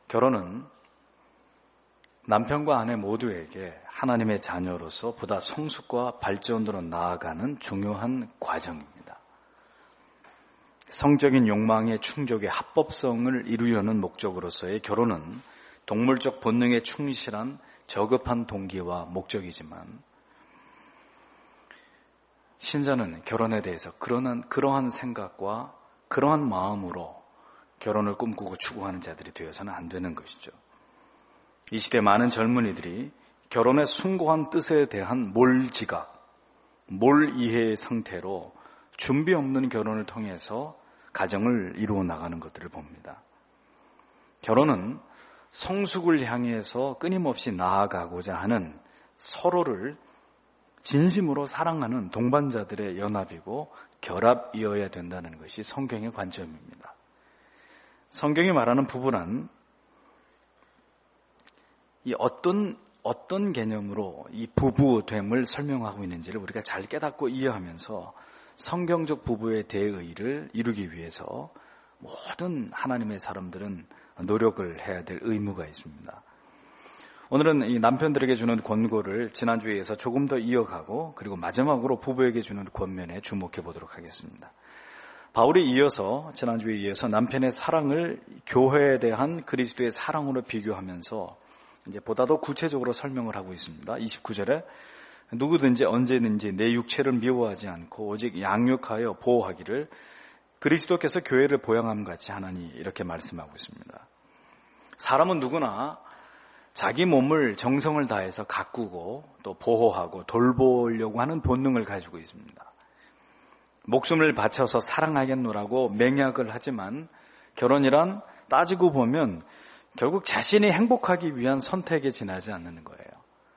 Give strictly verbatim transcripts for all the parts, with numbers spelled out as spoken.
결혼은 남편과 아내 모두에게 하나님의 자녀로서 보다 성숙과 발전으로 나아가는 중요한 과정입니다. 성적인 욕망의 충족의 합법성을 이루려는 목적으로서의 결혼은 동물적 본능에 충실한 저급한 동기와 목적이지만 신자는 결혼에 대해서 그러한, 그러한 생각과 그러한 마음으로 결혼을 꿈꾸고 추구하는 자들이 되어서는 안 되는 것이죠. 이 시대 많은 젊은이들이 결혼의 숭고한 뜻에 대한 몰지각, 몰이해의 상태로 준비 없는 결혼을 통해서 가정을 이루어 나가는 것들을 봅니다. 결혼은 성숙을 향해서 끊임없이 나아가고자 하는 서로를 진심으로 사랑하는 동반자들의 연합이고 결합이어야 된다는 것이 성경의 관점입니다. 성경이 말하는 부부란 이 어떤 어떤 개념으로 이 부부됨을 설명하고 있는지를 우리가 잘 깨닫고 이해하면서 성경적 부부의 대의를 이루기 위해서 모든 하나님의 사람들은 노력을 해야 될 의무가 있습니다. 오늘은 이 남편들에게 주는 권고를 지난주에 이어서 조금 더 이어가고 그리고 마지막으로 부부에게 주는 권면에 주목해 보도록 하겠습니다. 바울이 이어서 지난주에 이어서 남편의 사랑을 교회에 대한 그리스도의 사랑으로 비교하면서 이제 보다 더 구체적으로 설명을 하고 있습니다. 이십구 절에 누구든지 언제든지 내 육체를 미워하지 않고 오직 양육하여 보호하기를 그리스도께서 교회를 보양함 같이 하나니 이렇게 말씀하고 있습니다. 사람은 누구나 자기 몸을 정성을 다해서 가꾸고 또 보호하고 돌보려고 하는 본능을 가지고 있습니다. 목숨을 바쳐서 사랑하겠노라고 맹약을 하지만 결혼이란 따지고 보면 결국 자신이 행복하기 위한 선택에 지나지 않는 거예요.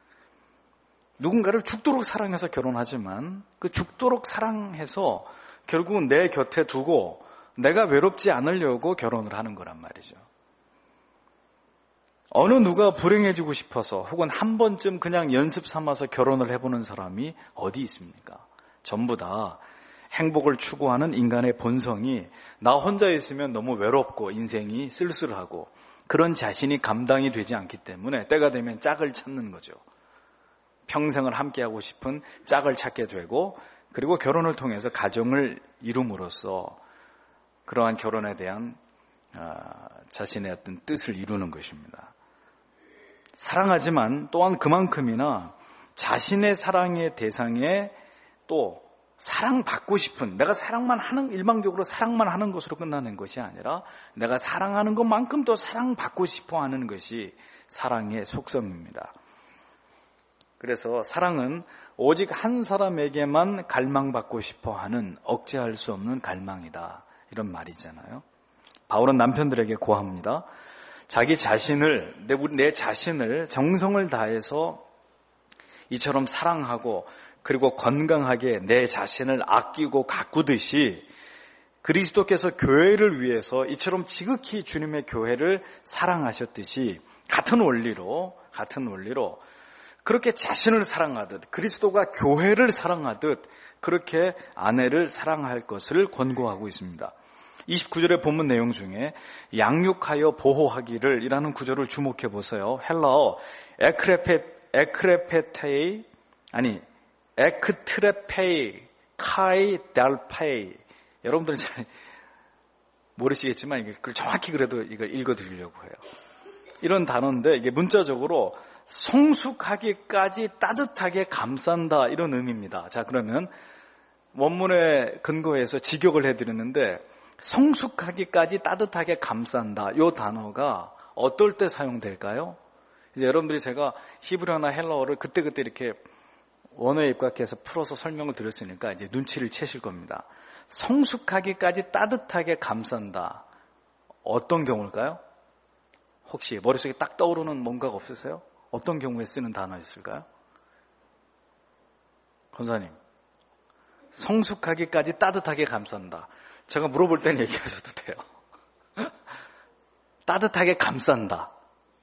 누군가를 죽도록 사랑해서 결혼하지만 그 죽도록 사랑해서 결국은 내 곁에 두고 내가 외롭지 않으려고 결혼을 하는 거란 말이죠. 어느 누가 불행해지고 싶어서 혹은 한 번쯤 그냥 연습 삼아서 결혼을 해보는 사람이 어디 있습니까? 전부 다 행복을 추구하는 인간의 본성이 나 혼자 있으면 너무 외롭고 인생이 쓸쓸하고 그런 자신이 감당이 되지 않기 때문에 때가 되면 짝을 찾는 거죠. 평생을 함께하고 싶은 짝을 찾게 되고 그리고 결혼을 통해서 가정을 이룸으로써 그러한 결혼에 대한 자신의 어떤 뜻을 이루는 것입니다. 사랑하지만 또한 그만큼이나 자신의 사랑의 대상에 또 사랑받고 싶은, 내가 사랑만 하는, 일방적으로 사랑만 하는 것으로 끝나는 것이 아니라 내가 사랑하는 것만큼 또 사랑받고 싶어 하는 것이 사랑의 속성입니다. 그래서 사랑은 오직 한 사람에게만 갈망받고 싶어 하는 억제할 수 없는 갈망이다. 이런 말이잖아요. 바울은 남편들에게 고합니다. 자기 자신을, 내, 내 자신을 정성을 다해서 이처럼 사랑하고 그리고 건강하게 내 자신을 아끼고 가꾸듯이 그리스도께서 교회를 위해서 이처럼 지극히 주님의 교회를 사랑하셨듯이 같은 원리로, 같은 원리로 그렇게 자신을 사랑하듯 그리스도가 교회를 사랑하듯 그렇게 아내를 사랑할 것을 권고하고 있습니다. 이십구 절의 본문 내용 중에 양육하여 보호하기를 이라는 구절을 주목해 보세요. 헬라어 에크레페, 에크레페테이 아니 에크트레페이 카이 달페이 여러분들은 잘 모르시겠지만 이걸 정확히 그래도 이걸 읽어드리려고 해요. 이런 단어인데 이게 문자적으로 성숙하기까지 따뜻하게 감싼다 이런 의미입니다. 자, 그러면 원문에 근거해서 직역을 해드리는데 성숙하기까지 따뜻하게 감싼다 이 단어가 어떨 때 사용될까요? 이제 여러분들이 제가 히브리어나 헬라어를 그때그때 이렇게 원어에 입각해서 풀어서 설명을 드렸으니까 이제 눈치를 채실 겁니다. 성숙하기까지 따뜻하게 감싼다. 어떤 경우일까요? 혹시 머릿속에 딱 떠오르는 뭔가가 없으세요? 어떤 경우에 쓰는 단어였을까요? 권사님, 성숙하기까지 따뜻하게 감싼다. 제가 물어볼 때는 얘기하셔도 돼요. 따뜻하게 감싼다.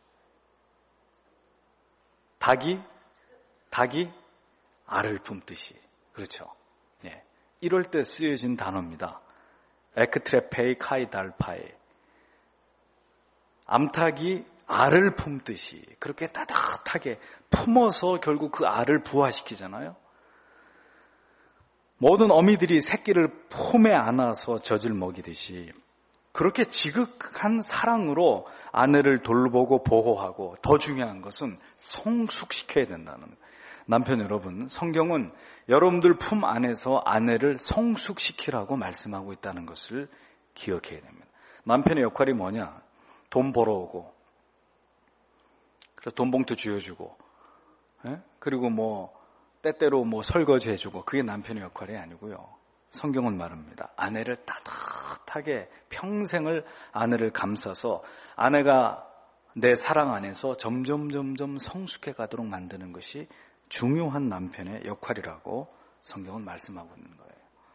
닭이, 닭이 알을 품듯이. 그렇죠. 예. 이럴 때 쓰여진 단어입니다. 에크트레페이 카이 달파이. 암탉이 알을 품듯이 그렇게 따뜻하게 품어서 결국 그 알을 부화시키잖아요. 모든 어미들이 새끼를 품에 안아서 젖을 먹이듯이 그렇게 지극한 사랑으로 아내를 돌보고 보호하고 더 중요한 것은 성숙시켜야 된다는 거예요. 남편 여러분, 성경은 여러분들 품 안에서 아내를 성숙시키라고 말씀하고 있다는 것을 기억해야 됩니다. 남편의 역할이 뭐냐? 돈 벌어오고 그래서 돈 봉투 쥐어주고 예? 그리고 뭐 때때로 뭐 설거지 해주고 그게 남편의 역할이 아니고요. 성경은 말합니다. 아내를 따뜻하게 평생을 아내를 감싸서 아내가 내 사랑 안에서 점점 점점 성숙해 가도록 만드는 것이 중요한 남편의 역할이라고 성경은 말씀하고 있는 거예요.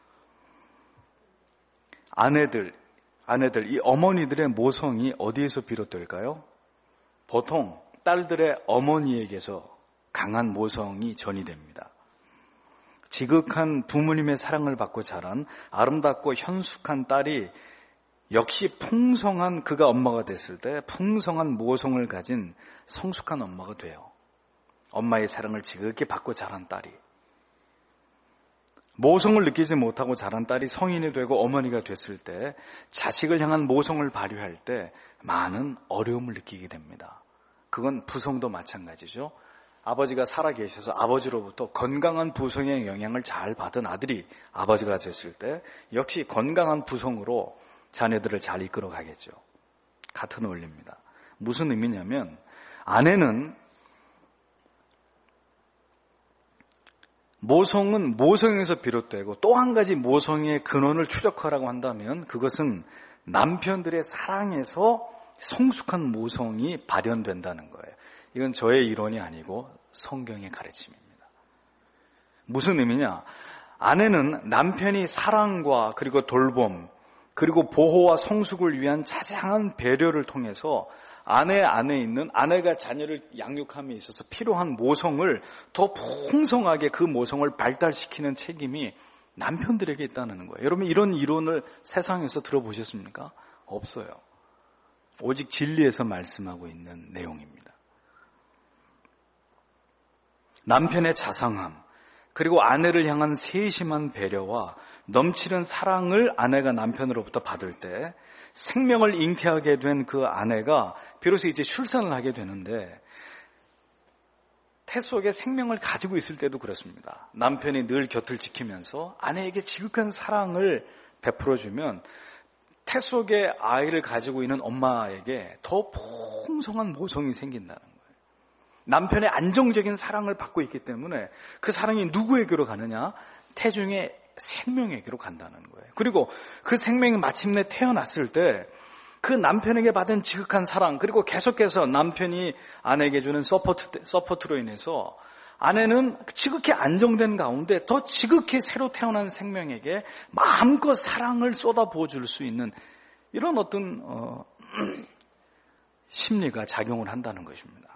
아내들, 아내들, 이 어머니들의 모성이 어디에서 비롯될까요? 보통 딸들의 어머니에게서 강한 모성이 전이됩니다. 지극한 부모님의 사랑을 받고 자란 아름답고 현숙한 딸이 역시 풍성한 그가 엄마가 됐을 때 풍성한 모성을 가진 성숙한 엄마가 돼요. 엄마의 사랑을 지극히 받고 자란 딸이. 모성을 느끼지 못하고 자란 딸이 성인이 되고 어머니가 됐을 때 자식을 향한 모성을 발휘할 때 많은 어려움을 느끼게 됩니다. 그건 부성도 마찬가지죠. 아버지가 살아계셔서 아버지로부터 건강한 부성의 영향을 잘 받은 아들이 아버지가 됐을 때 역시 건강한 부성으로 자녀들을 잘 이끌어 가겠죠. 같은 원리입니다. 무슨 의미냐면 아내는 모성은 모성에서 비롯되고 또 한 가지 모성의 근원을 추적하라고 한다면 그것은 남편들의 사랑에서 성숙한 모성이 발현된다는 거예요. 이건 저의 이론이 아니고 성경의 가르침입니다. 무슨 의미냐? 아내는 남편이 사랑과 그리고 돌봄 그리고 보호와 성숙을 위한 자상한 배려를 통해서 아내 안에 있는 아내가 자녀를 양육함에 있어서 필요한 모성을 더 풍성하게 그 모성을 발달시키는 책임이 남편들에게 있다는 거예요. 여러분 이런 이론을 세상에서 들어보셨습니까? 없어요. 오직 진리에서 말씀하고 있는 내용입니다. 남편의 자상함 그리고 아내를 향한 세심한 배려와 넘치는 사랑을 아내가 남편으로부터 받을 때 생명을 잉태하게 된 그 아내가 비로소 이제 출산을 하게 되는데 태 속에 생명을 가지고 있을 때도 그렇습니다. 남편이 늘 곁을 지키면서 아내에게 지극한 사랑을 베풀어주면 태 속에 아이를 가지고 있는 엄마에게 더 풍성한 모성이 생긴다는 거예요. 남편의 안정적인 사랑을 받고 있기 때문에 그 사랑이 누구에게로 가느냐? 태중의 생명에게로 간다는 거예요. 그리고 그 생명이 마침내 태어났을 때 그 남편에게 받은 지극한 사랑 그리고 계속해서 남편이 아내에게 주는 서포트, 서포트로 인해서 아내는 지극히 안정된 가운데 더 지극히 새로 태어난 생명에게 마음껏 사랑을 쏟아부어 줄 수 있는 이런 어떤 어, 심리가 작용을 한다는 것입니다.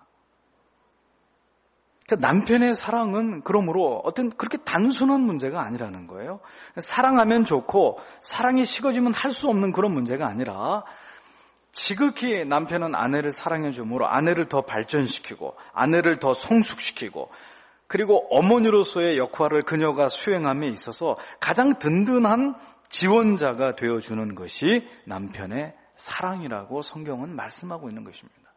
남편의 사랑은 그러므로 어떤 그렇게 단순한 문제가 아니라는 거예요. 사랑하면 좋고 사랑이 식어지면 할 수 없는 그런 문제가 아니라 지극히 남편은 아내를 사랑해 주므로 아내를 더 발전시키고 아내를 더 성숙시키고 그리고 어머니로서의 역할을 그녀가 수행함에 있어서 가장 든든한 지원자가 되어주는 것이 남편의 사랑이라고 성경은 말씀하고 있는 것입니다.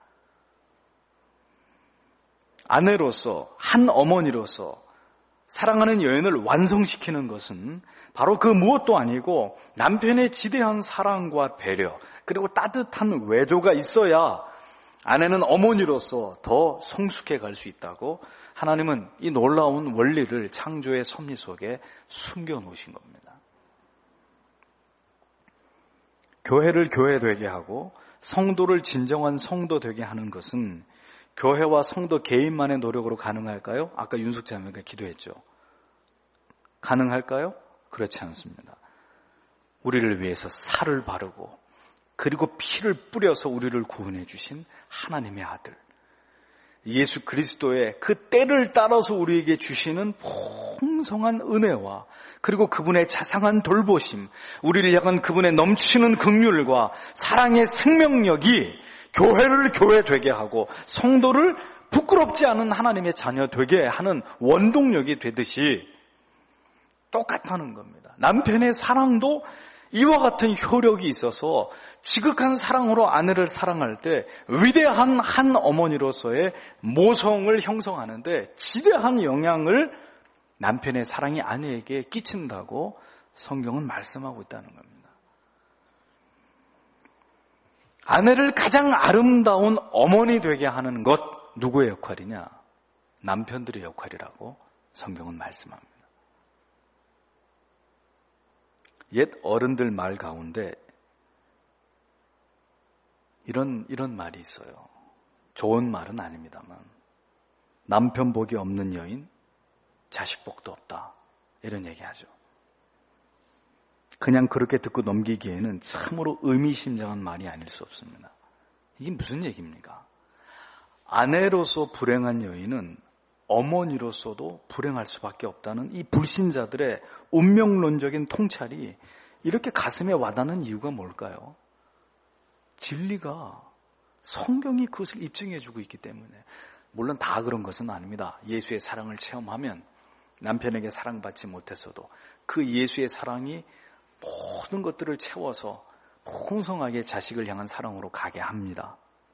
아내로서 한 어머니로서 사랑하는 여인을 완성시키는 것은 바로 그 무엇도 아니고 남편의 지대한 사랑과 배려 그리고 따뜻한 외조가 있어야 아내는 어머니로서 더 성숙해 갈 수 있다고 하나님은 이 놀라운 원리를 창조의 섭리 속에 숨겨놓으신 겁니다. 교회를 교회되게 하고 성도를 진정한 성도 되게 하는 것은 교회와 성도 개인만의 노력으로 가능할까요? 아까 윤숙 자매가 기도했죠. 가능할까요? 그렇지 않습니다. 우리를 위해서 살을 바르고 그리고 피를 뿌려서 우리를 구원해 주신 하나님의 아들 예수 그리스도의 그 때를 따라서 우리에게 주시는 풍성한 은혜와 그리고 그분의 자상한 돌보심, 우리를 향한 그분의 넘치는 긍휼과 사랑의 생명력이 교회를 교회 되게 하고 성도를 부끄럽지 않은 하나님의 자녀 되게 하는 원동력이 되듯이 똑같다는 겁니다. 남편의 사랑도 이와 같은 효력이 있어서 지극한 사랑으로 아내를 사랑할 때 위대한 한 어머니로서의 모성을 형성하는데 지대한 영향을 남편의 사랑이 아내에게 끼친다고 성경은 말씀하고 있다는 겁니다. 아내를 가장 아름다운 어머니 되게 하는 것 누구의 역할이냐? 남편들의 역할이라고 성경은 말씀합니다. 옛 어른들 말 가운데 이런 이런 말이 있어요. 좋은 말은 아닙니다만 남편 복이 없는 여인 자식 복도 없다 이런 얘기하죠. 그냥 그렇게 듣고 넘기기에는 참으로 의미심장한 말이 아닐 수 없습니다. 이게 무슨 얘기입니까? 아내로서 불행한 여인은 어머니로서도 불행할 수밖에 없다는 이 불신자들의 운명론적인 통찰이 이렇게 가슴에 와닿는 이유가 뭘까요? 진리가 성경이 그것을 입증해주고 있기 때문에. 물론 다 그런 것은 아닙니다. 예수의 사랑을 체험하면 남편에게 사랑받지 못했어도 그 예수의 사랑이 모든 것들을 채워서 풍성하게 자식을 향한 사랑으로 가게 합니다.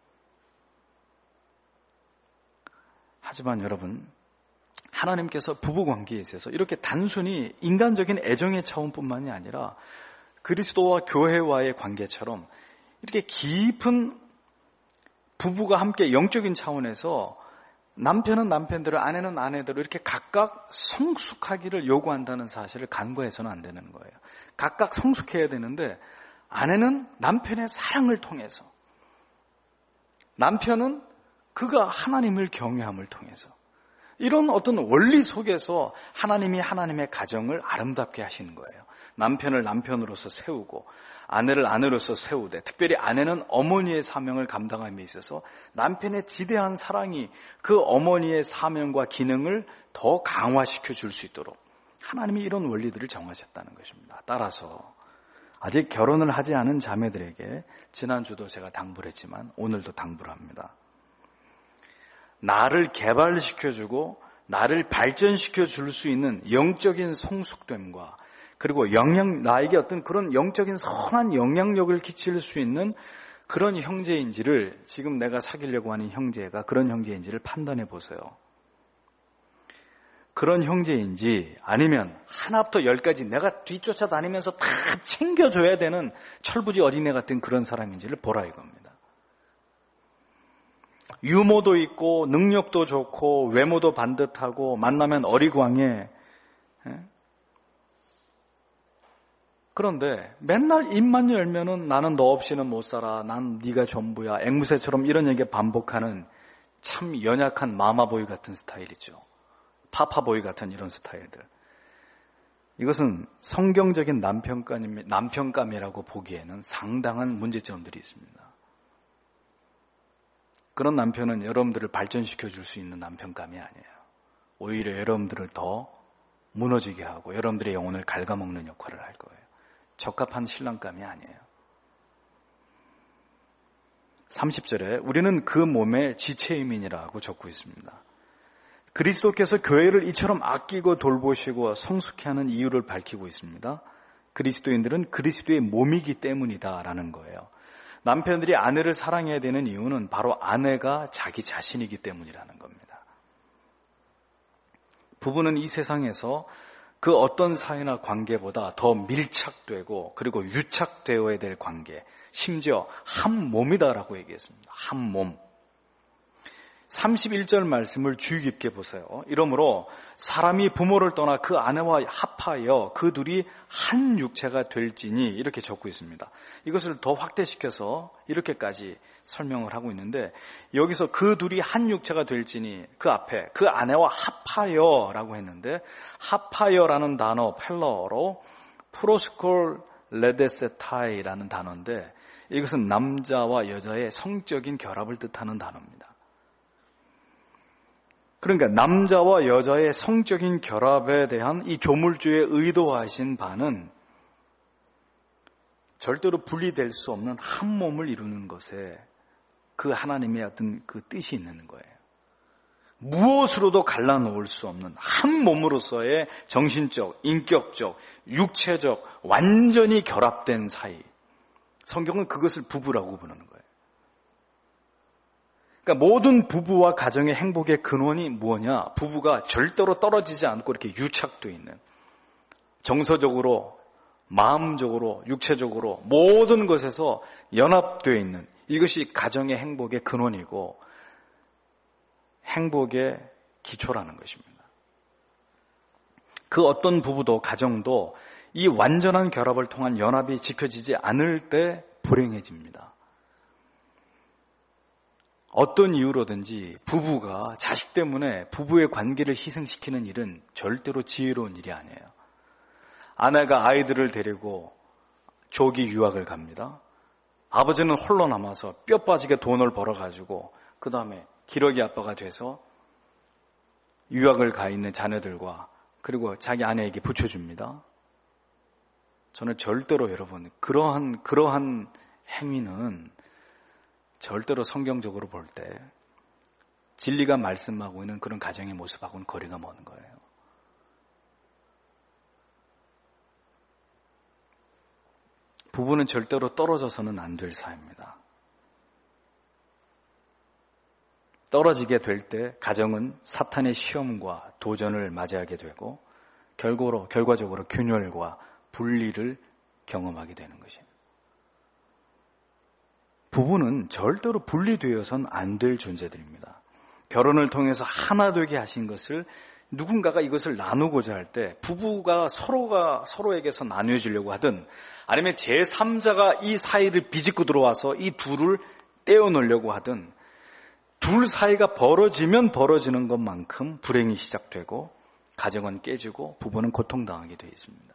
하지만 여러분, 하나님께서 부부관계에 있어서 이렇게 단순히 인간적인 애정의 차원뿐만이 아니라 그리스도와 교회와의 관계처럼 이렇게 깊은 부부가 함께 영적인 차원에서 남편은 남편대로 아내는 아내대로 이렇게 각각 성숙하기를 요구한다는 사실을 간과해서는 안 되는 거예요. 각각 성숙해야 되는데 아내는 남편의 사랑을 통해서, 남편은 그가 하나님을 경외함을 통해서, 이런 어떤 원리 속에서 하나님이 하나님의 가정을 아름답게 하시는 거예요. 남편을 남편으로서 세우고 아내를 아내로서 세우되, 특별히 아내는 어머니의 사명을 감당함에 있어서 남편의 지대한 사랑이 그 어머니의 사명과 기능을 더 강화시켜 줄 수 있도록 하나님이 이런 원리들을 정하셨다는 것입니다. 따라서 아직 결혼을 하지 않은 자매들에게 지난주도 제가 당부를 했지만 오늘도 당부를 합니다. 나를 개발시켜주고 나를 발전시켜 줄 수 있는 영적인 성숙됨과 그리고 영향, 나에게 어떤 그런 영적인 선한 영향력을 끼칠 수 있는 그런 형제인지를, 지금 내가 사귀려고 하는 형제가 그런 형제인지를 판단해 보세요. 그런 형제인지 아니면 하나부터 열까지 내가 뒤쫓아다니면서 다 챙겨줘야 되는 철부지 어린애 같은 그런 사람인지를 보라 이겁니다. 유머도 있고 능력도 좋고 외모도 반듯하고 만나면 어리광해. 그런데 맨날 입만 열면은 나는 너 없이는 못 살아, 난 네가 전부야, 앵무새처럼 이런 얘기 반복하는 참 연약한 마마보이 같은 스타일이죠. 파파보이 같은 이런 스타일들. 이것은 성경적인 남편감, 남편감이라고 보기에는 상당한 문제점들이 있습니다. 그런 남편은 여러분들을 발전시켜 줄 수 있는 남편감이 아니에요. 오히려 여러분들을 더 무너지게 하고 여러분들의 영혼을 갉아먹는 역할을 할 거예요. 적합한 신랑감이 아니에요. 삼십 절에 우리는 그 몸의 지체임이니라고 적고 있습니다. 그리스도께서 교회를 이처럼 아끼고 돌보시고 성숙케 하는 이유를 밝히고 있습니다. 그리스도인들은 그리스도의 몸이기 때문이다라는 거예요. 남편들이 아내를 사랑해야 되는 이유는 바로 아내가 자기 자신이기 때문이라는 겁니다. 부부는 이 세상에서 그 어떤 사이나 관계보다 더 밀착되고 그리고 유착되어야 될 관계, 심지어 한 몸이다라고 얘기했습니다. 한 몸. 삼십일 절 말씀을 주의 깊게 보세요. 이러므로 사람이 부모를 떠나 그 아내와 합하여 그 둘이 한 육체가 될지니 이렇게 적고 있습니다. 이것을 더 확대시켜서 이렇게까지 설명을 하고 있는데, 여기서 그 둘이 한 육체가 될지니 그 앞에 그 아내와 합하여 라고 했는데, 합하여라는 단어 펠러로 프로스콜 레데세타이라는 단어인데, 이것은 남자와 여자의 성적인 결합을 뜻하는 단어입니다. 그러니까 남자와 여자의 성적인 결합에 대한 이 조물주의 의도하신 바는 절대로 분리될 수 없는 한 몸을 이루는 것에 그 하나님의 어떤 그 뜻이 있는 거예요. 무엇으로도 갈라놓을 수 없는 한 몸으로서의 정신적, 인격적, 육체적 완전히 결합된 사이. 성경은 그것을 부부라고 부르는 거예요. 그러니까 모든 부부와 가정의 행복의 근원이 뭐냐? 부부가 절대로 떨어지지 않고 이렇게 유착되어 있는, 정서적으로, 마음적으로, 육체적으로 모든 것에서 연합되어 있는, 이것이 가정의 행복의 근원이고 행복의 기초라는 것입니다. 그 어떤 부부도 가정도 이 완전한 결합을 통한 연합이 지켜지지 않을 때 불행해집니다. 어떤 이유로든지 부부가 자식 때문에 부부의 관계를 희생시키는 일은 절대로 지혜로운 일이 아니에요. 아내가 아이들을 데리고 조기 유학을 갑니다. 아버지는 홀로 남아서 뼈 빠지게 돈을 벌어가지고 그 다음에 기러기 아빠가 돼서 유학을 가 있는 자녀들과 그리고 자기 아내에게 붙여줍니다. 저는 절대로 여러분 그러한 그러한 행위는 절대로 성경적으로 볼 때 진리가 말씀하고 있는 그런 가정의 모습하고는 거리가 먼 거예요. 부부는 절대로 떨어져서는 안 될 사이입니다. 떨어지게 될 때 가정은 사탄의 시험과 도전을 맞이하게 되고 결과로, 결과적으로 균열과 분리를 경험하게 되는 것입니다. 부부는 절대로 분리되어서는 안 될 존재들입니다. 결혼을 통해서 하나 되게 하신 것을 누군가가 이것을 나누고자 할 때 부부가 서로가 서로에게서 나누어지려고 하든 아니면 제삼자가 이 사이를 비집고 들어와서 이 둘을 떼어놓으려고 하든 둘 사이가 벌어지면 벌어지는 것만큼 불행이 시작되고 가정은 깨지고 부부는 고통당하게 되어 있습니다.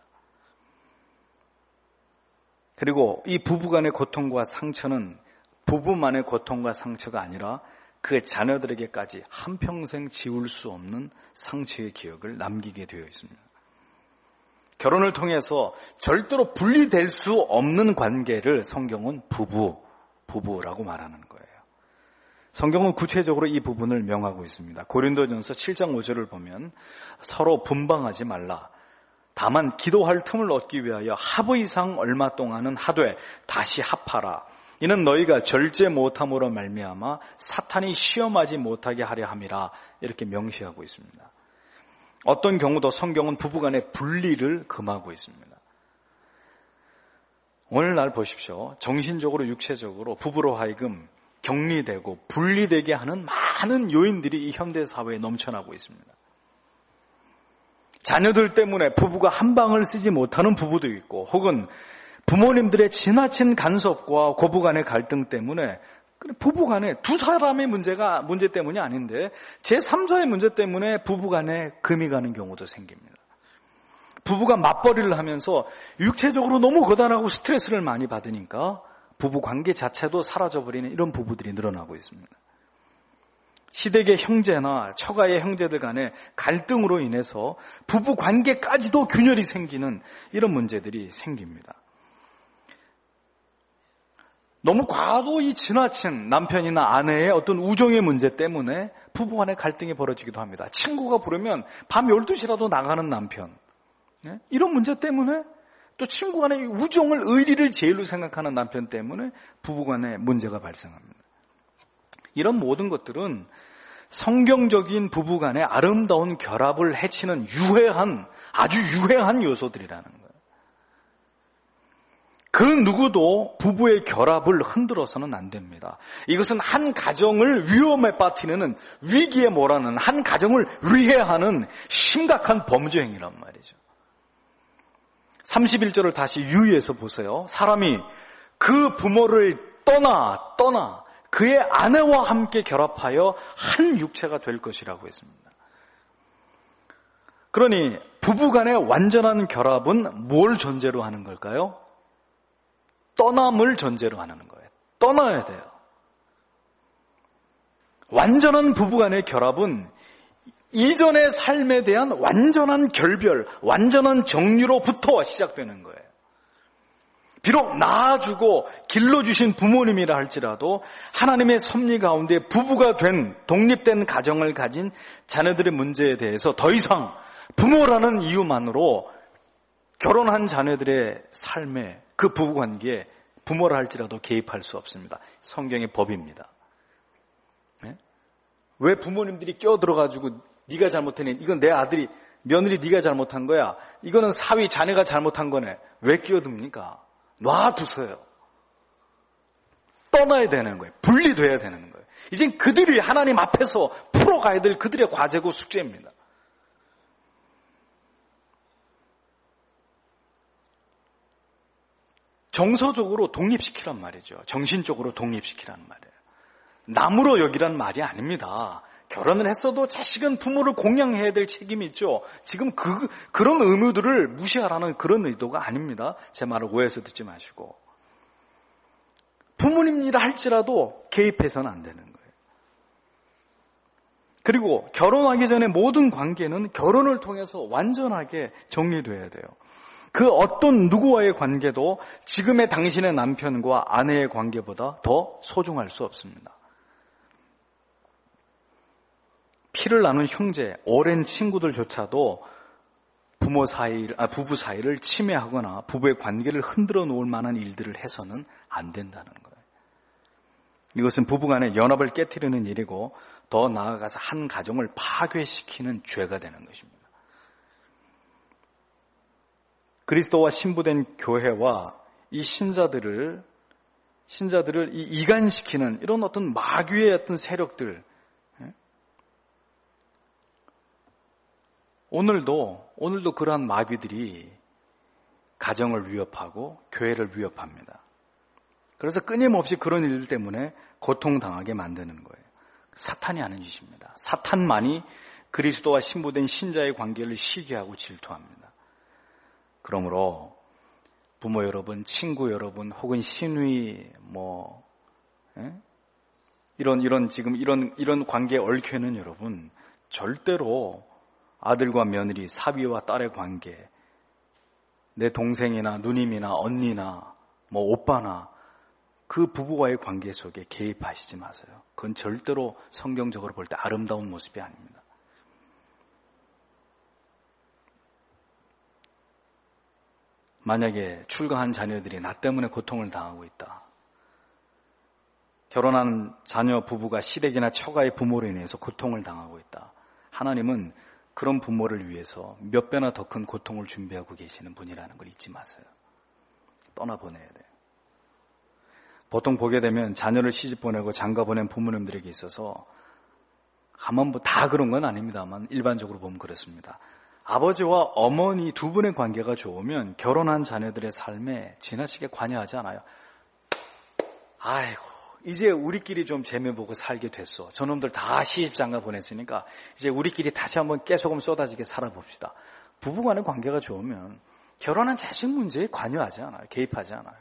그리고 이 부부간의 고통과 상처는 부부만의 고통과 상처가 아니라 그 자녀들에게까지 한평생 지울 수 없는 상처의 기억을 남기게 되어 있습니다. 결혼을 통해서 절대로 분리될 수 없는 관계를 성경은 부부, 부부라고 말하는 거예요. 성경은 구체적으로 이 부분을 명하고 있습니다. 고린도전서 칠 장 오 절을 보면 서로 분방하지 말라. 다만 기도할 틈을 얻기 위하여 합의 이상 얼마 동안은 하되 다시 합하라. 이는 너희가 절제 못함으로 말미암아 사탄이 시험하지 못하게 하려 함이라. 이렇게 명시하고 있습니다. 어떤 경우도 성경은 부부간의 분리를 금하고 있습니다. 오늘날 보십시오. 정신적으로 육체적으로 부부로 하여금 격리되고 분리되게 하는 많은 요인들이 이 현대사회에 넘쳐나고 있습니다. 자녀들 때문에 부부가 한 방을 쓰지 못하는 부부도 있고 혹은 부모님들의 지나친 간섭과 고부간의 갈등 때문에 부부간에 두 사람의 문제가 문제 때문이 아닌데 제삼자의 문제 때문에 부부간에 금이 가는 경우도 생깁니다. 부부가 맞벌이를 하면서 육체적으로 너무 고단하고 스트레스를 많이 받으니까 부부 관계 자체도 사라져버리는 이런 부부들이 늘어나고 있습니다. 시댁의 형제나 처가의 형제들 간의 갈등으로 인해서 부부 관계까지도 균열이 생기는 이런 문제들이 생깁니다. 너무 과도히 지나친 남편이나 아내의 어떤 우정의 문제 때문에 부부 간의 갈등이 벌어지기도 합니다. 친구가 부르면 밤 열두 시라도 나가는 남편. 네? 이런 문제 때문에 또 친구 간의 우정을, 의리를 제일로 생각하는 남편 때문에 부부 간의 문제가 발생합니다. 이런 모든 것들은 성경적인 부부 간의 아름다운 결합을 해치는 유해한, 아주 유해한 요소들이라는 거예요. 그 누구도 부부의 결합을 흔들어서는 안 됩니다. 이것은 한 가정을 위험에 빠뜨리는, 위기에 몰아넣는, 한 가정을 위해하는 심각한 범죄 행위란 말이죠. 삼십일 절을 다시 유의해서 보세요. 사람이 그 부모를 떠나 떠나 그의 아내와 함께 결합하여 한 육체가 될 것이라고 했습니다. 그러니 부부간의 완전한 결합은 뭘 전제로 하는 걸까요? 떠남을 전제로 하는 거예요. 떠나야 돼요. 완전한 부부간의 결합은 이전의 삶에 대한 완전한 결별, 완전한 정리로부터 시작되는 거예요. 비록 낳아주고 길러주신 부모님이라 할지라도 하나님의 섭리 가운데 부부가 된 독립된 가정을 가진 자녀들의 문제에 대해서 더 이상 부모라는 이유만으로 결혼한 자녀들의 삶에 그 부부관계에 부모라 할지라도 개입할 수 없습니다. 성경의 법입니다. 네? 왜 부모님들이 끼어들어가지고 네가 잘못했니? 이건 내 아들이 며느리 네가 잘못한 거야. 이거는 사위 자네가 잘못한 거네. 왜 끼어듭니까? 놔두세요. 떠나야 되는 거예요. 분리돼야 되는 거예요. 이젠 그들이 하나님 앞에서 풀어가야 될 그들의 과제고 숙제입니다. 정서적으로 독립시키란 말이죠. 정신적으로 독립시키란 말이에요. 남으로 여기란 말이 아닙니다. 결혼을 했어도 자식은 부모를 공양해야 될 책임이 있죠. 지금 그, 그런 의무들을 무시하라는 그런 의도가 아닙니다. 제 말을 오해해서 듣지 마시고. 부모님이라 할지라도 개입해서는 안 되는 거예요. 그리고 결혼하기 전에 모든 관계는 결혼을 통해서 완전하게 정리돼야 돼요. 그 어떤 누구와의 관계도 지금의 당신의 남편과 아내의 관계보다 더 소중할 수 없습니다. 피를 나눈 형제, 오랜 친구들조차도 부모 사이, 아, 부부 사이를 침해하거나 부부의 관계를 흔들어 놓을 만한 일들을 해서는 안 된다는 거예요. 이것은 부부간의 연합을 깨트리는 일이고 더 나아가서 한 가정을 파괴시키는 죄가 되는 것입니다. 그리스도와 신부된 교회와 이 신자들을 신자들을 이 이간시키는 이런 어떤 마귀의 어떤 세력들, 오늘도 오늘도 그러한 마귀들이 가정을 위협하고 교회를 위협합니다. 그래서 끊임없이 그런 일들 때문에 고통당하게 만드는 거예요. 사탄이 하는 짓입니다. 사탄만이 그리스도와 신부된 신자의 관계를 시기하고 질투합니다. 그러므로 부모 여러분, 친구 여러분, 혹은 신위 뭐 에? 이런 이런 지금 이런 이런 관계에 얽혀 있는 여러분, 절대로 아들과 며느리, 사위와 딸의 관계, 내 동생이나 누님이나 언니나 뭐 오빠나 그 부부와의 관계 속에 개입하시지 마세요. 그건 절대로 성경적으로 볼 때 아름다운 모습이 아닙니다. 만약에 출가한 자녀들이 나 때문에 고통을 당하고 있다. 결혼한 자녀 부부가 시댁이나 처가의 부모로 인해서 고통을 당하고 있다. 하나님은 그런 부모를 위해서 몇 배나 더 큰 고통을 준비하고 계시는 분이라는 걸 잊지 마세요. 떠나보내야 돼요. 보통 보게 되면 자녀를 시집 보내고 장가 보낸 부모님들에게 있어서 가만 다 그런 건 아닙니다만 일반적으로 보면 그렇습니다. 아버지와 어머니 두 분의 관계가 좋으면 결혼한 자녀들의 삶에 지나치게 관여하지 않아요. 아이고, 이제 우리끼리 좀 재미 보고 살게 됐어. 저놈들 다 시집 장가 보냈으니까 이제 우리끼리 다시 한번 깨소금 쏟아지게 살아봅시다. 부부간의 관계가 좋으면 결혼한 자식 문제에 관여하지 않아요. 개입하지 않아요.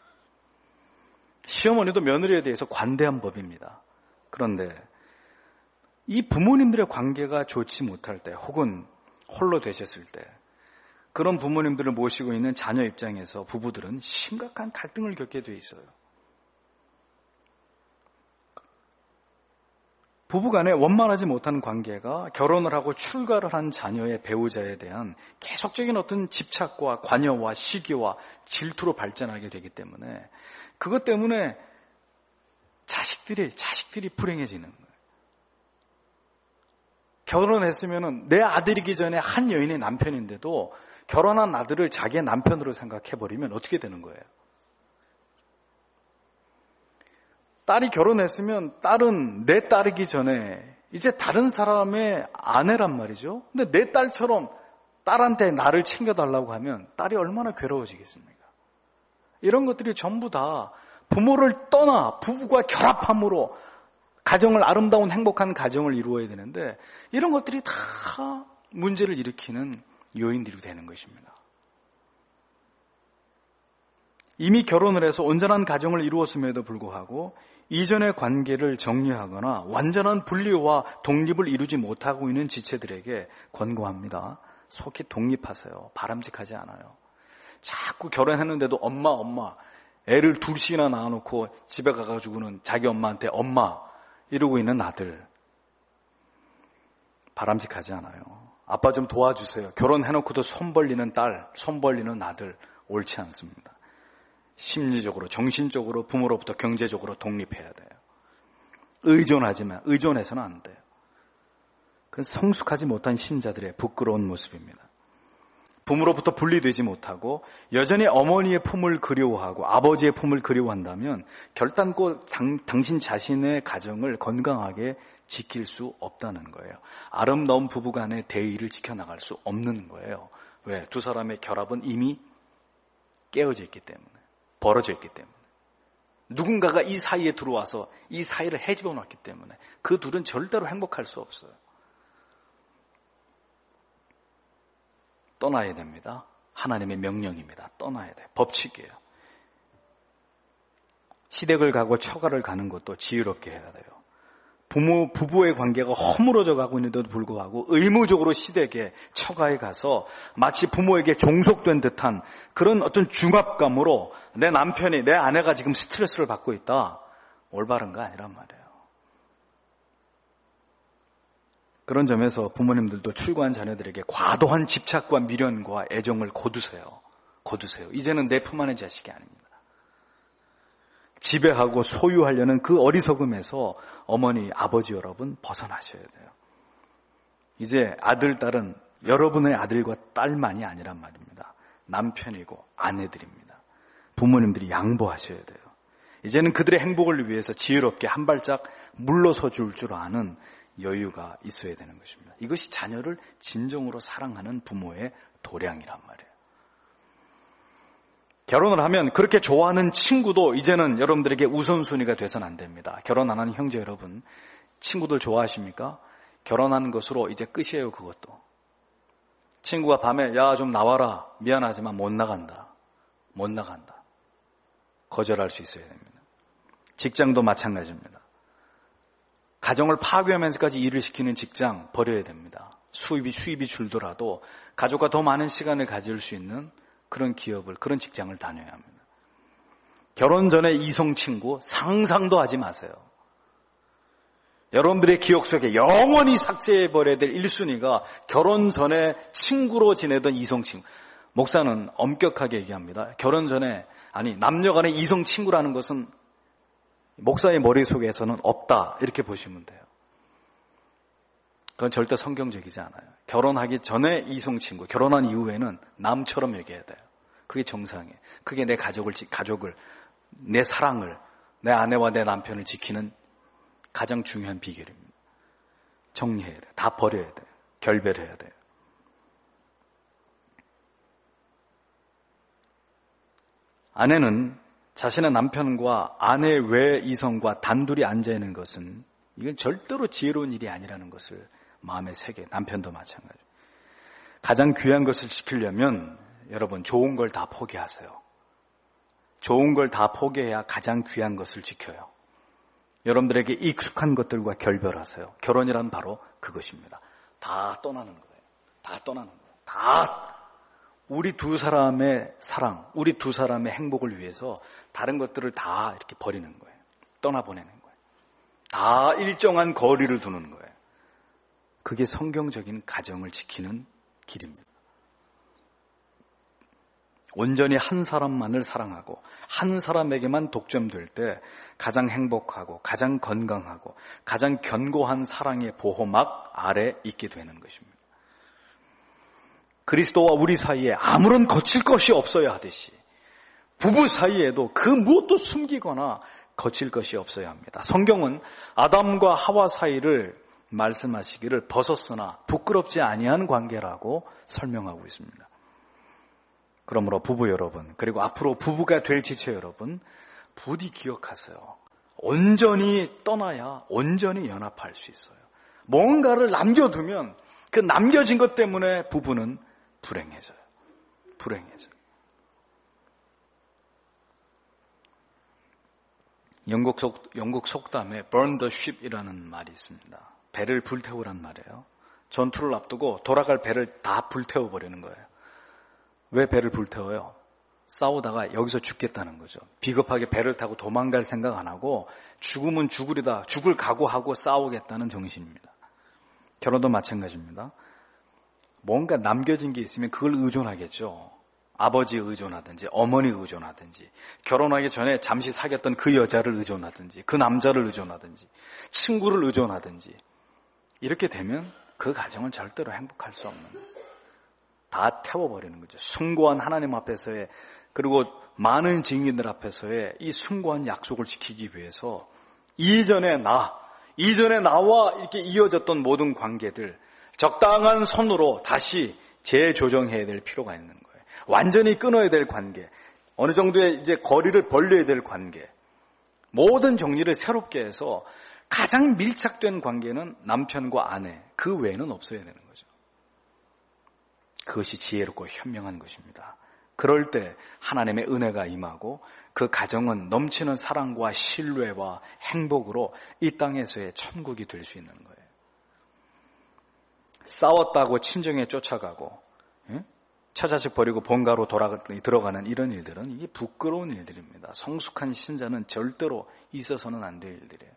시어머니도 며느리에 대해서 관대한 법입니다. 그런데 이 부모님들의 관계가 좋지 못할 때 혹은 홀로 되셨을 때 그런 부모님들을 모시고 있는 자녀 입장에서 부부들은 심각한 갈등을 겪게 돼 있어요. 부부간에 원만하지 못한 관계가 결혼을 하고 출가를 한 자녀의 배우자에 대한 계속적인 어떤 집착과 관여와 시기와 질투로 발전하게 되기 때문에 그것 때문에 자식들이 자식들이 불행해지는 거예요. 결혼했으면은 내 아들이기 전에 한 여인의 남편인데도 결혼한 아들을 자기의 남편으로 생각해버리면 어떻게 되는 거예요? 딸이 결혼했으면 딸은 내 딸이기 전에 이제 다른 사람의 아내란 말이죠. 근데 내 딸처럼 딸한테 나를 챙겨달라고 하면 딸이 얼마나 괴로워지겠습니까? 이런 것들이 전부 다 부모를 떠나 부부가 결합함으로 가정을 아름다운 행복한 가정을 이루어야 되는데 이런 것들이 다 문제를 일으키는 요인들이 되는 것입니다. 이미 결혼을 해서 온전한 가정을 이루었음에도 불구하고 이전의 관계를 정리하거나 완전한 분리와 독립을 이루지 못하고 있는 지체들에게 권고합니다. 속히 독립하세요. 바람직하지 않아요. 자꾸 결혼했는데도 엄마 엄마 애를 둘씩이나 낳아놓고 집에 가가지고는 자기 엄마한테 엄마 이러고 있는 아들 바람직하지 않아요. 아빠 좀 도와주세요. 결혼해놓고도 손 벌리는 딸, 손 벌리는 아들 옳지 않습니다. 심리적으로, 정신적으로, 부모로부터 경제적으로 독립해야 돼요. 의존하지만 의존해서는 안 돼요. 그건 성숙하지 못한 신자들의 부끄러운 모습입니다. 부모로부터 분리되지 못하고 여전히 어머니의 품을 그리워하고 아버지의 품을 그리워한다면 결단코 당, 당신 자신의 가정을 건강하게 지킬 수 없다는 거예요. 아름다운 부부간의 대의를 지켜나갈 수 없는 거예요. 왜? 두 사람의 결합은 이미 깨어져 있기 때문에, 벌어져 있기 때문에. 누군가가 이 사이에 들어와서 이 사이를 헤집어 놨기 때문에 그 둘은 절대로 행복할 수 없어요. 떠나야 됩니다. 하나님의 명령입니다. 떠나야 돼요. 법칙이에요. 시댁을 가고 처가를 가는 것도 지혜롭게 해야 돼요. 부모, 부부의 관계가 허물어져 가고 있는데도 불구하고 의무적으로 시댁에, 처가에 가서 마치 부모에게 종속된 듯한 그런 어떤 중압감으로 내 남편이, 내 아내가 지금 스트레스를 받고 있다. 올바른 거 아니란 말이에요. 그런 점에서 부모님들도 출가한 자녀들에게 과도한 집착과 미련과 애정을 거두세요. 거두세요. 이제는 내 품 안의 자식이 아닙니다. 지배하고 소유하려는 그 어리석음에서 어머니, 아버지 여러분 벗어나셔야 돼요. 이제 아들, 딸은 여러분의 아들과 딸만이 아니란 말입니다. 남편이고 아내들입니다. 부모님들이 양보하셔야 돼요. 이제는 그들의 행복을 위해서 지혜롭게 한 발짝 물러서 줄 줄 아는 여유가 있어야 되는 것입니다. 이것이 자녀를 진정으로 사랑하는 부모의 도량이란 말이에요. 결혼을 하면 그렇게 좋아하는 친구도 이제는 여러분들에게 우선순위가 돼서는 안 됩니다. 결혼 안 하는 형제 여러분, 친구들 좋아하십니까? 결혼하는 것으로 이제 끝이에요. 그것도. 친구가 밤에 야 좀 나와라. 미안하지만 못 나간다. 못 나간다. 거절할 수 있어야 됩니다. 직장도 마찬가지입니다. 가정을 파괴하면서까지 일을 시키는 직장 버려야 됩니다. 수입이 수입이 줄더라도 가족과 더 많은 시간을 가질 수 있는 그런 기업을, 그런 직장을 다녀야 합니다. 결혼 전에 이성 친구 상상도 하지 마세요. 여러분들의 기억 속에 영원히 삭제해버려야 될 일 순위가 결혼 전에 친구로 지내던 이성 친구. 목사는 엄격하게 얘기합니다. 결혼 전에, 아니 남녀 간의 이성 친구라는 것은 목사의 머릿속에서는 없다 이렇게 보시면 돼요. 그건 절대 성경적이지 않아요. 결혼하기 전에 이성 친구, 결혼한 이후에는 남처럼 여겨야 돼요. 그게 정상이에요. 그게 내 가족을, 가족을, 내 사랑을, 내 아내와 내 남편을 지키는 가장 중요한 비결입니다. 정리해야 돼요. 다 버려야 돼요. 결별해야 돼요. 아내는 자신의 남편과 아내 외 이성과 단둘이 앉아있는 것은 이건 절대로 지혜로운 일이 아니라는 것을 마음에 새게, 남편도 마찬가지. 가장 귀한 것을 지키려면 여러분 좋은 걸 다 포기하세요. 좋은 걸 다 포기해야 가장 귀한 것을 지켜요. 여러분들에게 익숙한 것들과 결별하세요. 결혼이란 바로 그것입니다. 다 떠나는 거예요. 다 떠나는 거예요. 다 우리 두 사람의 사랑, 우리 두 사람의 행복을 위해서 다른 것들을 다 이렇게 버리는 거예요. 떠나보내는 거예요. 다 일정한 거리를 두는 거예요. 그게 성경적인 가정을 지키는 길입니다. 온전히 한 사람만을 사랑하고 한 사람에게만 독점될 때 가장 행복하고 가장 건강하고 가장 견고한 사랑의 보호막 아래 있게 되는 것입니다. 그리스도와 우리 사이에 아무런 거칠 것이 없어야 하듯이 부부 사이에도 그 무엇도 숨기거나 거칠 것이 없어야 합니다. 성경은 아담과 하와 사이를 말씀하시기를 벗었으나 부끄럽지 아니한 관계라고 설명하고 있습니다. 그러므로 부부 여러분, 그리고 앞으로 부부가 될 지체 여러분, 부디 기억하세요. 온전히 떠나야 온전히 연합할 수 있어요. 뭔가를 남겨두면 그 남겨진 것 때문에 부부는 불행해져요. 불행해져요. 영국, 속, 영국 속담에 burn the ship이라는 말이 있습니다. 배를 불태우란 말이에요. 전투를 앞두고 돌아갈 배를 다 불태워버리는 거예요. 왜 배를 불태워요? 싸우다가 여기서 죽겠다는 거죠. 비겁하게 배를 타고 도망갈 생각 안 하고 죽으면 죽으리다, 죽을 각오하고 싸우겠다는 정신입니다. 결혼도 마찬가지입니다. 뭔가 남겨진 게 있으면 그걸 의존하겠죠. 아버지에 의존하든지 어머니에 의존하든지 결혼하기 전에 잠시 사귀었던 그 여자를 의존하든지 그 남자를 의존하든지 친구를 의존하든지 이렇게 되면 그 가정은 절대로 행복할 수 없는, 다 태워버리는 거죠. 숭고한 하나님 앞에서의, 그리고 많은 증인들 앞에서의 이 숭고한 약속을 지키기 위해서 이전에 나, 이전에 나와 이렇게 이어졌던 모든 관계들 적당한 선으로 다시 재조정해야 될 필요가 있는 거예요. 완전히 끊어야 될 관계, 어느 정도의 이제 거리를 벌려야 될 관계, 모든 정리를 새롭게 해서 가장 밀착된 관계는 남편과 아내, 그 외에는 없어야 되는 거죠. 그것이 지혜롭고 현명한 것입니다. 그럴 때 하나님의 은혜가 임하고 그 가정은 넘치는 사랑과 신뢰와 행복으로 이 땅에서의 천국이 될 수 있는 거예요. 싸웠다고 친정에 쫓아가고 처자식 버리고 본가로 돌아가, 들어가는 이런 일들은 이게 부끄러운 일들입니다. 성숙한 신자는 절대로 있어서는 안 될 일들이에요.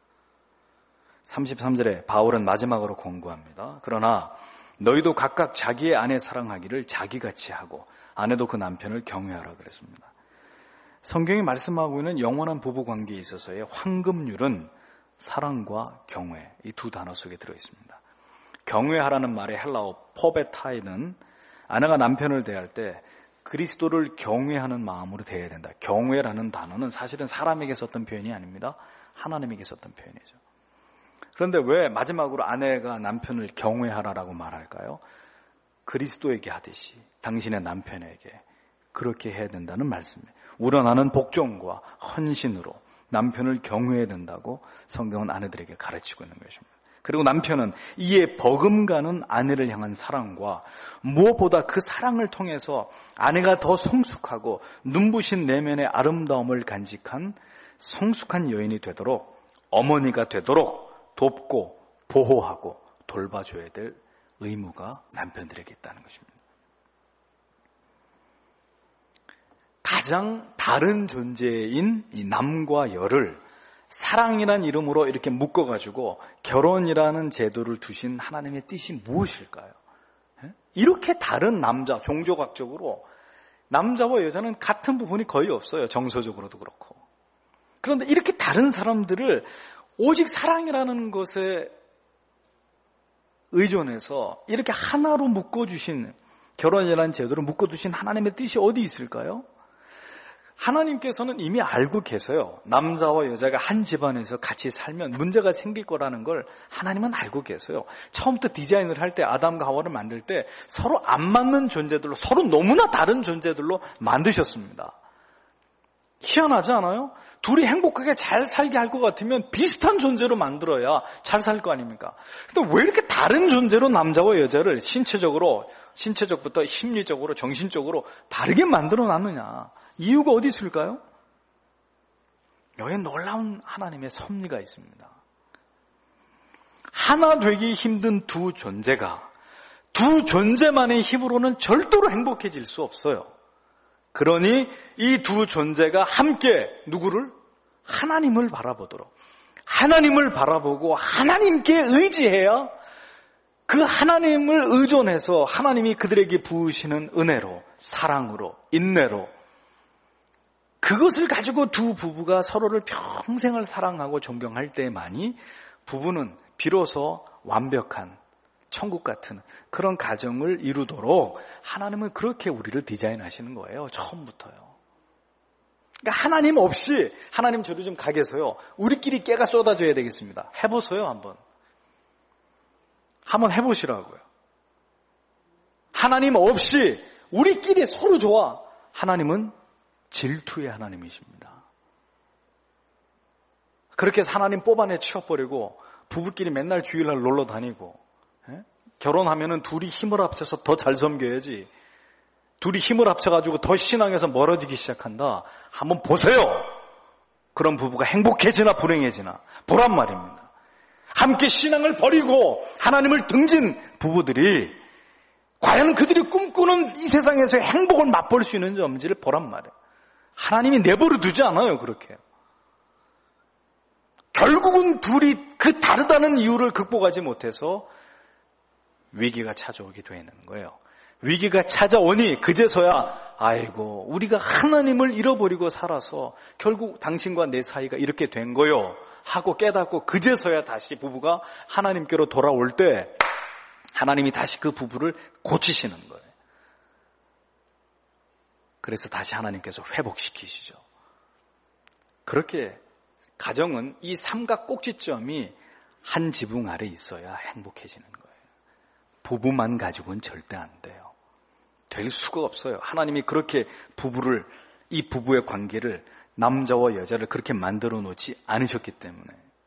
삼십삼 절에 바울은 마지막으로 권고합니다. 그러나 너희도 각각 자기의 아내 사랑하기를 자기같이 하고 아내도 그 남편을 경외하라 그랬습니다. 성경이 말씀하고 있는 영원한 부부관계에 있어서의 황금률은 사랑과 경외, 이 두 단어 속에 들어있습니다. 경외하라는 말의 헬라어 포베타이는 아내가 남편을 대할 때 그리스도를 경외하는 마음으로 대해야 된다. 경외라는 단어는 사실은 사람에게 썼던 표현이 아닙니다. 하나님에게 썼던 표현이죠. 그런데 왜 마지막으로 아내가 남편을 경외하라라고 말할까요? 그리스도에게 하듯이 당신의 남편에게 그렇게 해야 된다는 말씀이에요. 우러나는 복종과 헌신으로 남편을 경외해야 된다고 성경은 아내들에게 가르치고 있는 것입니다. 그리고 남편은 이에 버금가는 아내를 향한 사랑과 무엇보다 그 사랑을 통해서 아내가 더 성숙하고 눈부신 내면의 아름다움을 간직한 성숙한 여인이 되도록, 어머니가 되도록 돕고 보호하고 돌봐줘야 될 의무가 남편들에게 있다는 것입니다. 가장 다른 존재인 이 남과 여를 사랑이란 이름으로 이렇게 묶어가지고 결혼이라는 제도를 두신 하나님의 뜻이 무엇일까요? 이렇게 다른 남자, 종교학적으로 남자와 여자는 같은 부분이 거의 없어요. 정서적으로도 그렇고. 그런데 이렇게 다른 사람들을 오직 사랑이라는 것에 의존해서 이렇게 하나로 묶어주신, 결혼이라는 제도를 묶어두신 하나님의 뜻이 어디 있을까요? 하나님께서는 이미 알고 계세요. 남자와 여자가 한 집안에서 같이 살면 문제가 생길 거라는 걸 하나님은 알고 계세요. 처음부터 디자인을 할 때 아담과 하와를 만들 때 서로 안 맞는 존재들로, 서로 너무나 다른 존재들로 만드셨습니다. 희한하지 않아요? 둘이 행복하게 잘 살게 할 것 같으면 비슷한 존재로 만들어야 잘 살 거 아닙니까? 근데 왜 이렇게 다른 존재로 남자와 여자를 신체적으로, 신체적부터 심리적으로, 정신적으로 다르게 만들어 놨느냐? 이유가 어디 있을까요? 여기에 놀라운 하나님의 섭리가 있습니다. 하나 되기 힘든 두 존재가 두 존재만의 힘으로는 절대로 행복해질 수 없어요. 그러니 이 두 존재가 함께 누구를? 하나님을 바라보도록, 하나님을 바라보고 하나님께 의지해야 그 하나님을 의존해서 하나님이 그들에게 부으시는 은혜로, 사랑으로, 인내로 그것을 가지고 두 부부가 서로를 평생을 사랑하고 존경할 때만이 부부는 비로소 완벽한 천국 같은 그런 가정을 이루도록 하나님은 그렇게 우리를 디자인하시는 거예요. 처음부터요. 그러니까 하나님 없이, 하나님 저리 좀 가 계세요. 우리끼리 깨가 쏟아져야 되겠습니다. 해보세요, 한번. 한번 해보시라고요. 하나님 없이 우리끼리 서로 좋아. 하나님은 질투의 하나님이십니다. 그렇게 해서 하나님 뽑아내 치워버리고 부부끼리 맨날 주일날 놀러 다니고, 에? 결혼하면은 둘이 힘을 합쳐서 더 잘 섬겨야지, 둘이 힘을 합쳐가지고 더 신앙에서 멀어지기 시작한다. 한번 보세요. 그런 부부가 행복해지나 불행해지나 보란 말입니다. 함께 신앙을 버리고 하나님을 등진 부부들이 과연 그들이 꿈꾸는 이 세상에서의 행복을 맛볼 수 있는지 없는지를 보란 말이에요. 하나님이 내버려 두지 않아요, 그렇게. 결국은 둘이 그 다르다는 이유를 극복하지 못해서 위기가 찾아오게 되는 거예요. 위기가 찾아오니 그제서야 아이고 우리가 하나님을 잃어버리고 살아서 결국 당신과 내 사이가 이렇게 된 거요 하고 깨닫고 그제서야 다시 부부가 하나님께로 돌아올 때 하나님이 다시 그 부부를 고치시는 거예요. 그래서 다시 하나님께서 회복시키시죠. 그렇게 가정은 이 삼각 꼭지점이 한 지붕 아래 있어야 행복해지는 거예요. 부부만 가지고는 절대 안 돼요. 될 수가 없어요. 하나님이 그렇게 부부를, 이 부부의 관계를, 남자와 여자를 그렇게 만들어 놓지 않으셨기 때문에.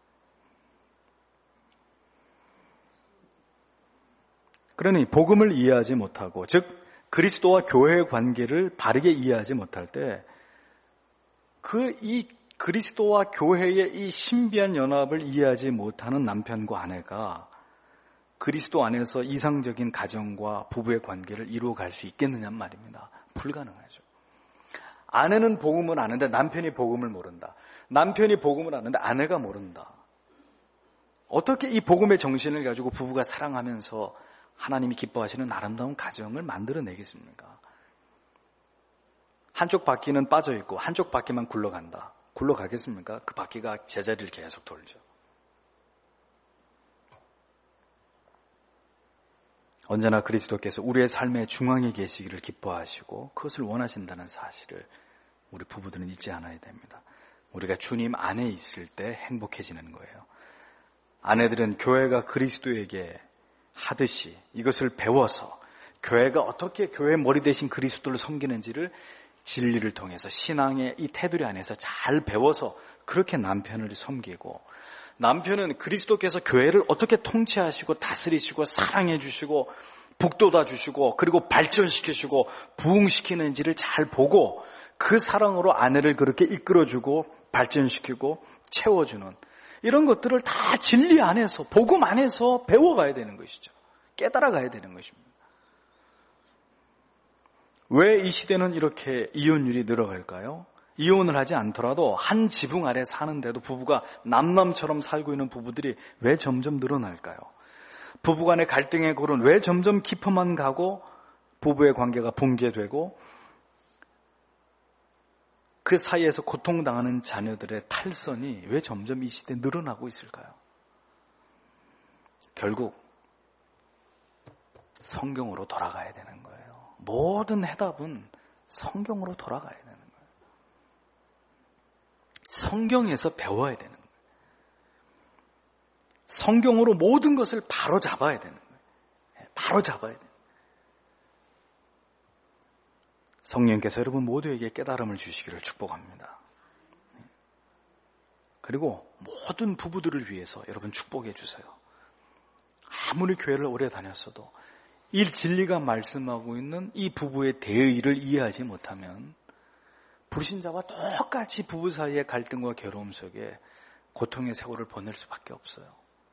그러니 복음을 이해하지 못하고, 즉 그리스도와 교회의 관계를 바르게 이해하지 못할 때 그 이 그리스도와 교회의 이 신비한 연합을 이해하지 못하는 남편과 아내가 그리스도 안에서 이상적인 가정과 부부의 관계를 이루어갈 수 있겠느냐 말입니다. 불가능하죠. 아내는 복음을 아는데 남편이 복음을 모른다. 남편이 복음을 아는데 아내가 모른다. 어떻게 이 복음의 정신을 가지고 부부가 사랑하면서 하나님이 기뻐하시는 아름다운 가정을 만들어내겠습니까? 한쪽 바퀴는 빠져있고 한쪽 바퀴만 굴러간다. 굴러가겠습니까? 그 바퀴가 제자리를 계속 돌죠. 언제나 그리스도께서 우리의 삶의 중앙에 계시기를 기뻐하시고 그것을 원하신다는 사실을 우리 부부들은 잊지 않아야 됩니다. 우리가 주님 안에 있을 때 행복해지는 거예요. 아내들은 교회가 그리스도에게 하듯이 이것을 배워서 교회가 어떻게 교회 머리 대신 그리스도를 섬기는지를 진리를 통해서 신앙의 이 테두리 안에서 잘 배워서 그렇게 남편을 섬기고, 남편은 그리스도께서 교회를 어떻게 통치하시고 다스리시고 사랑해 주시고 북돋아 주시고 그리고 발전시키시고 부흥시키는지를 잘 보고 그 사랑으로 아내를 그렇게 이끌어주고 발전시키고 채워주는 이런 것들을 다 진리 안에서, 복음 안에서 배워가야 되는 것이죠. 깨달아가야 되는 것입니다. 왜 이 시대는 이렇게 이혼율이 늘어갈까요? 이혼을 하지 않더라도 한 지붕 아래 사는데도 부부가 남남처럼 살고 있는 부부들이 왜 점점 늘어날까요? 부부간의 갈등의 골은 왜 점점 깊어만 가고 부부의 관계가 붕괴되고 그 사이에서 고통당하는 자녀들의 탈선이 왜 점점 이 시대에 늘어나고 있을까요? 결국 성경으로 돌아가야 되는 거예요. 모든 해답은 성경으로 돌아가야 되는 거예요. 성경에서 배워야 되는 거예요. 성경으로 모든 것을 바로 잡아야 되는 거예요. 바로 잡아야 돼요. 성령께서 여러분 모두에게 깨달음을 주시기를 축복합니다. 그리고 모든 부부들을 위해서 여러분 축복해 주세요. 아무리 교회를 오래 다녔어도 이 진리가 말씀하고 있는 이 부부의 대의를 이해하지 못하면 불신자와 똑같이 부부 사이의 갈등과 괴로움 속에 고통의 세월을 보낼 수밖에 없어요.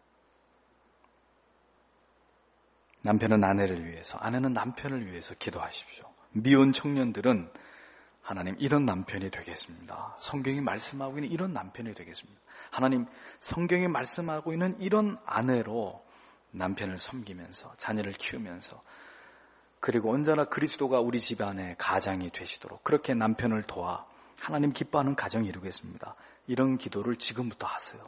남편은 아내를 위해서, 아내는 남편을 위해서 기도하십시오. 미혼 청년들은 하나님 이런 남편이 되겠습니다. 성경이 말씀하고 있는 이런 남편이 되겠습니다. 하나님 성경이 말씀하고 있는 이런 아내로 남편을 섬기면서 자녀를 키우면서 그리고 언제나 그리스도가 우리 집안의 가장이 되시도록 그렇게 남편을 도와 하나님 기뻐하는 가정을 이루겠습니다. 이런 기도를 지금부터 하세요.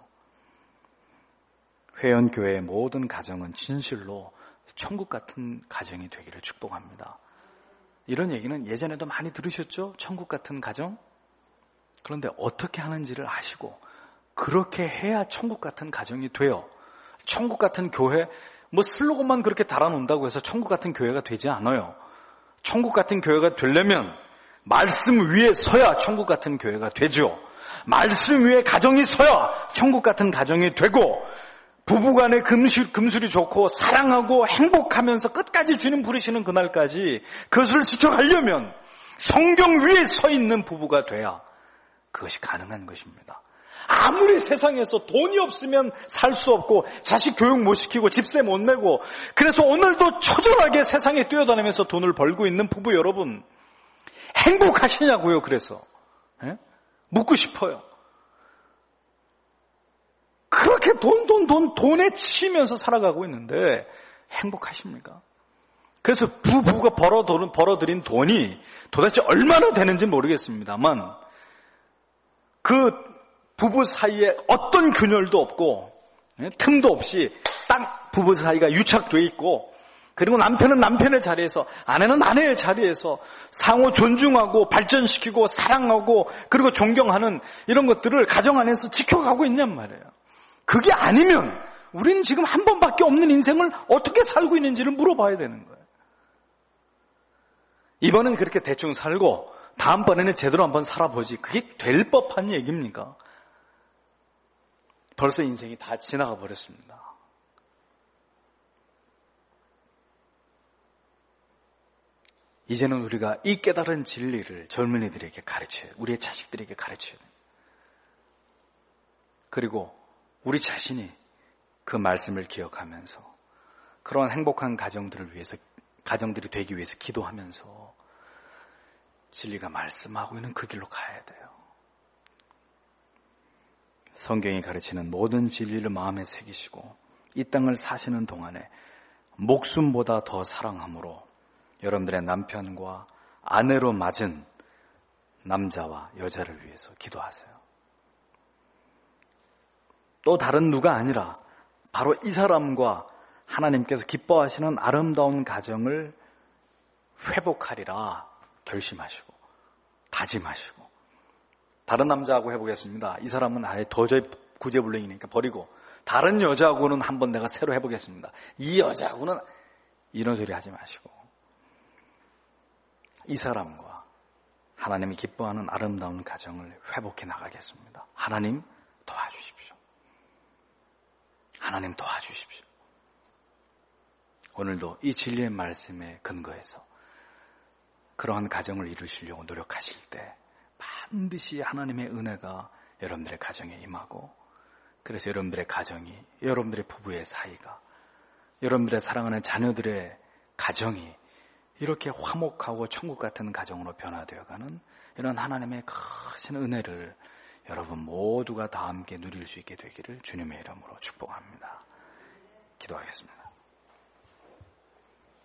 회원교회의 모든 가정은 진실로 천국 같은 가정이 되기를 축복합니다. 이런 얘기는 예전에도 많이 들으셨죠? 천국 같은 가정? 그런데 어떻게 하는지를 아시고 그렇게 해야 천국 같은 가정이 돼요. 천국 같은 교회, 뭐 슬로건만 그렇게 달아놓는다고 해서 천국 같은 교회가 되지 않아요. 천국 같은 교회가 되려면 말씀 위에 서야 천국 같은 교회가 되죠. 말씀 위에 가정이 서야 천국 같은 가정이 되고 부부간의 금술, 금술이 좋고 사랑하고 행복하면서 끝까지 주님 부르시는 그날까지 그것을 지켜가려면 성경 위에 서 있는 부부가 돼야 그것이 가능한 것입니다. 아무리 세상에서 돈이 없으면 살 수 없고 자식 교육 못 시키고 집세 못 내고 그래서 오늘도 초절하게 세상에 뛰어다니면서 돈을 벌고 있는 부부 여러분 행복하시냐고요. 그래서 예? 묻고 싶어요. 그렇게 돈, 돈, 돈, 돈에 치면서 살아가고 있는데 행복하십니까? 그래서 부부가 벌어들인, 벌어들인 돈이 도대체 얼마나 되는지 모르겠습니다만 그 부부 사이에 어떤 균열도 없고 틈도 없이 딱 부부 사이가 유착되어 있고 그리고 남편은 남편의 자리에서 아내는 아내의 자리에서 상호 존중하고 발전시키고 사랑하고 그리고 존경하는 이런 것들을 가정 안에서 지켜가고 있냔 말이에요. 그게 아니면 우리는 지금 한 번밖에 없는 인생을 어떻게 살고 있는지를 물어봐야 되는 거예요. 이번엔 그렇게 대충 살고 다음번에는 제대로 한번 살아보지. 그게 될 법한 얘기입니까? 벌써 인생이 다 지나가 버렸습니다. 이제는 우리가 이 깨달은 진리를 젊은이들에게 가르쳐야, 우리의 자식들에게 가르쳐야 돼요. 그리고 우리 자신이 그 말씀을 기억하면서 그런 행복한 가정들을 위해서, 가정들이 되기 위해서 기도하면서 진리가 말씀하고 있는 그 길로 가야 돼요. 성경이 가르치는 모든 진리를 마음에 새기시고 이 땅을 사시는 동안에 목숨보다 더 사랑함으로 여러분들의 남편과 아내로 맞은 남자와 여자를 위해서 기도하세요. 또 다른 누가 아니라 바로 이 사람과 하나님께서 기뻐하시는 아름다운 가정을 회복하리라 결심하시고 다짐하시고 다른 남자하고 해보겠습니다. 이 사람은 아예 도저히 구제불능이니까 버리고 다른 여자하고는 한번 내가 새로 해보겠습니다. 이 여자하고는 이런 소리 하지 마시고 이 사람과 하나님이 기뻐하는 아름다운 가정을 회복해 나가겠습니다. 하나님 도와주십시오. 하나님 도와주십시오. 오늘도 이 진리의 말씀에 근거해서 그러한 가정을 이루시려고 노력하실 때 반드시 하나님의 은혜가 여러분들의 가정에 임하고 그래서 여러분들의 가정이, 여러분들의 부부의 사이가, 여러분들의 사랑하는 자녀들의 가정이 이렇게 화목하고 천국 같은 가정으로 변화되어가는 이런 하나님의 크신 은혜를 여러분 모두가 다 함께 누릴 수 있게 되기를 주님의 이름으로 축복합니다. 기도하겠습니다.